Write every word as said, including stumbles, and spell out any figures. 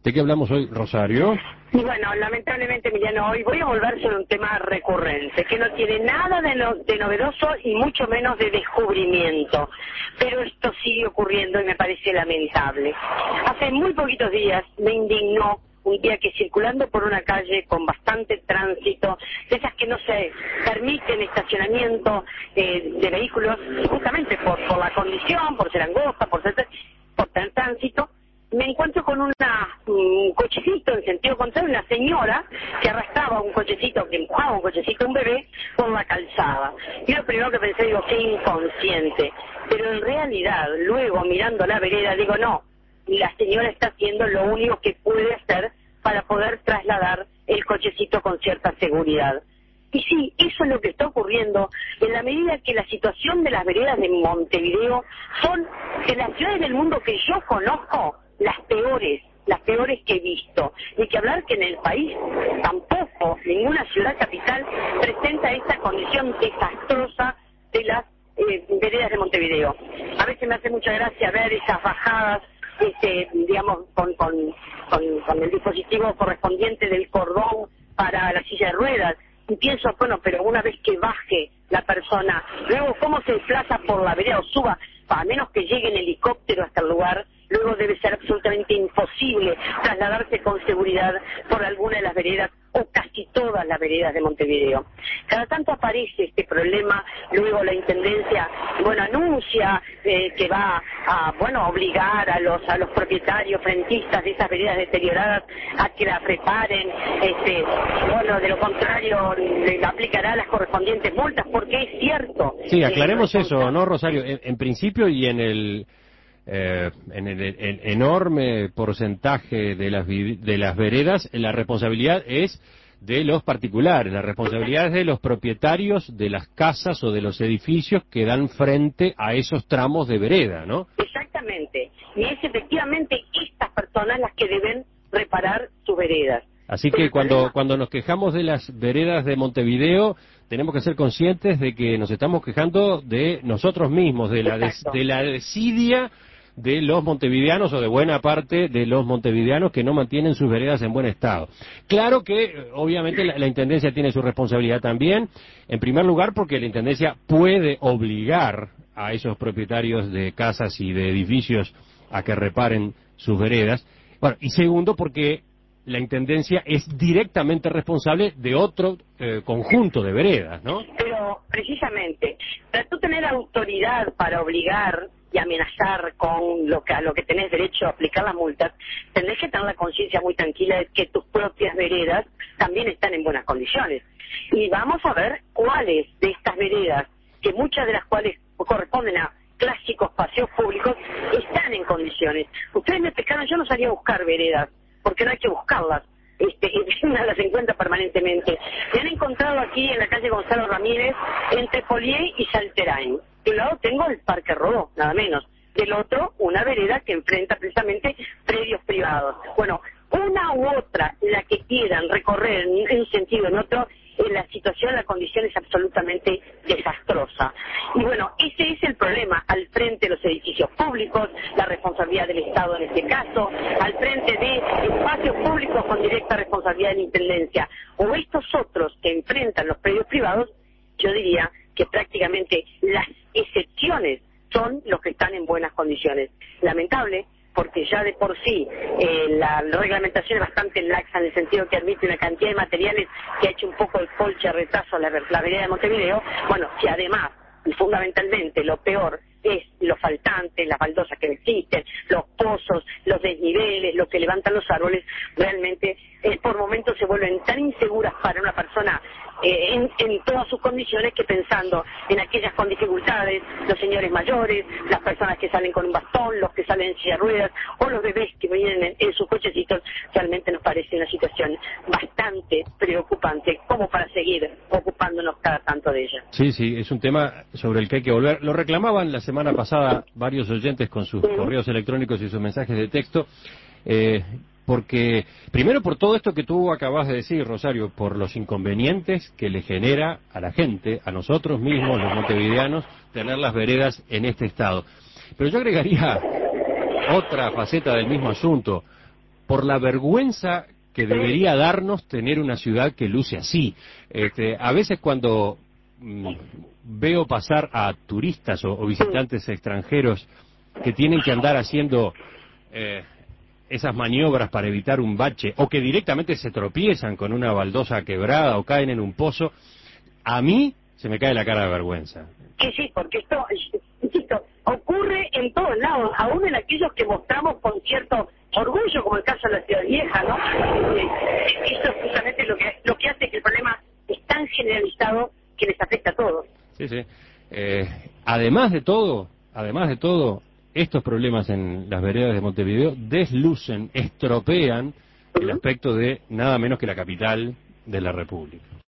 ¿De qué hablamos hoy, Rosario? Y bueno, lamentablemente, Emiliano, hoy voy a volver sobre un tema recurrente, que no tiene nada de, no, de novedoso y mucho menos de descubrimiento. Pero esto sigue ocurriendo y me parece lamentable. Hace muy poquitos días me indignó un día que circulando por una calle con bastante tránsito, de esas que no se permiten estacionamiento eh, de vehículos, justamente por, por la condición, por ser angosta, por ser, por tener tránsito, me encuentro con una, un cochecito en sentido contrario, una señora que arrastraba un cochecito, que empujaba un cochecito, un bebé, por la calzada. Y lo primero que pensé, digo, qué inconsciente. Pero en realidad, luego mirando la vereda, digo, no, la señora está haciendo lo único que puede hacer para poder trasladar el cochecito con cierta seguridad. Y sí, eso es lo que está ocurriendo en la medida que la situación de las veredas de Montevideo son, de las ciudades del mundo que yo conozco, las peores, las peores que he visto. Ni que hablar que en el país tampoco ninguna ciudad capital presenta esta condición desastrosa de las eh, veredas de Montevideo. A veces me hace mucha gracia ver esas bajadas, este, digamos, con, con, con, con el dispositivo correspondiente del cordón para la silla de ruedas. Y pienso, bueno, pero una vez que baje la persona, luego cómo se desplaza por la vereda o suba, a menos que llegue en helicóptero hasta el lugar, luego debe ser absolutamente imposible trasladarse con seguridad por alguna de las veredas o casi todas las veredas de Montevideo. Cada tanto aparece este problema, luego la Intendencia, bueno, anuncia eh, que va a, bueno, obligar a los a los propietarios rentistas de esas veredas deterioradas a que las reparen, este, bueno, de lo contrario le aplicará las correspondientes multas, porque es cierto. Sí, aclaremos eh, eso, ¿no, Rosario? En, en principio y en el... Eh, en el, el enorme porcentaje de las de las veredas, la responsabilidad es de los particulares, la responsabilidad es de los propietarios de las casas o de los edificios que dan frente a esos tramos de vereda, ¿no? Exactamente, y es efectivamente estas personas las que deben reparar sus veredas. Así que cuando cuando nos quejamos de las veredas de Montevideo, tenemos que ser conscientes de que nos estamos quejando de nosotros mismos, de la des, de la desidia de los montevideanos o de buena parte de los montevideanos que no mantienen sus veredas en buen estado. Claro que, obviamente, la, la Intendencia tiene su responsabilidad también, en primer lugar porque la Intendencia puede obligar a esos propietarios de casas y de edificios a que reparen sus veredas, bueno, y segundo porque la Intendencia es directamente responsable de otro eh, conjunto de veredas, ¿no? Pero, precisamente, para tú tener autoridad para obligar y amenazar con lo que a lo que tenés derecho a aplicar las multas, tenés que tener la conciencia muy tranquila de que tus propias veredas también están en buenas condiciones. Y vamos a ver cuáles de estas veredas, que muchas de las cuales corresponden a clásicos paseos públicos, están en condiciones. Ustedes me pescaron, yo no salía a buscar veredas, porque no hay que buscarlas. Este, una las encuentra permanentemente. Me han encontrado aquí en la calle Gonzalo Ramírez, entre Polié y Salterain. De un lado tengo el Parque Rodó, nada menos. Del otro, una vereda que enfrenta precisamente predios privados. Bueno, una u otra, la que quieran recorrer en un sentido o en otro, en la situación, la condición es absolutamente desastrosa. Y bueno, ese es el problema al frente de los edificios públicos, la responsabilidad del Estado en este caso, al frente de espacios públicos con directa responsabilidad de la Intendencia, o estos otros que enfrentan los predios privados. Yo diría que prácticamente las excepciones son los que están en buenas condiciones. Lamentable, porque ya de por sí eh, la reglamentación es bastante laxa en el sentido que admite una cantidad de materiales que ha hecho un poco el colche retraso a la, la vereda de Montevideo. Bueno, si además, y fundamentalmente, lo peor es los faltantes, las baldosas que existen, los pozos, los desniveles, lo que levantan los árboles, realmente eh, por momentos se vuelven tan inseguras para una persona eh, en, en todas sus condiciones, que pensando en aquellas con dificultades, los señores mayores, las personas que salen con un bastón, los que salen en silla de ruedas, o los bebés que vienen en, en sus cochecitos, realmente nos parece una situación bastante preocupante, como para seguir ocupándonos cada tanto de ella. Sí, sí, es un tema sobre el que hay que volver. Lo reclamaban la semana pasada varios oyentes con sus uh-huh. correos electrónicos y sus mensajes de texto, eh, porque, primero por todo esto que tú acabas de decir, Rosario, por los inconvenientes que le genera a la gente, a nosotros mismos, los montevideanos, tener las veredas en este estado. Pero yo agregaría otra faceta del mismo asunto. por la vergüenza que debería darnos tener una ciudad que luce así. Este, a veces cuando mm, veo pasar a turistas o, o visitantes extranjeros que tienen que andar haciendo eh, esas maniobras para evitar un bache, o que directamente se tropiezan con una baldosa quebrada o caen en un pozo, a mí se me cae la cara de vergüenza. Sí, sí, porque esto, insisto, ocurre en todos lados, aún en aquellos que mostramos con cierto orgullo, como el caso de la Ciudad Vieja, ¿no? Eh, Esto es justamente lo que, lo que hace que el problema es tan generalizado que les afecta a todos. Sí, sí. Eh, además de todo, además de todo, estos problemas en las veredas de Montevideo deslucen, estropean el aspecto de nada menos que la capital de la República.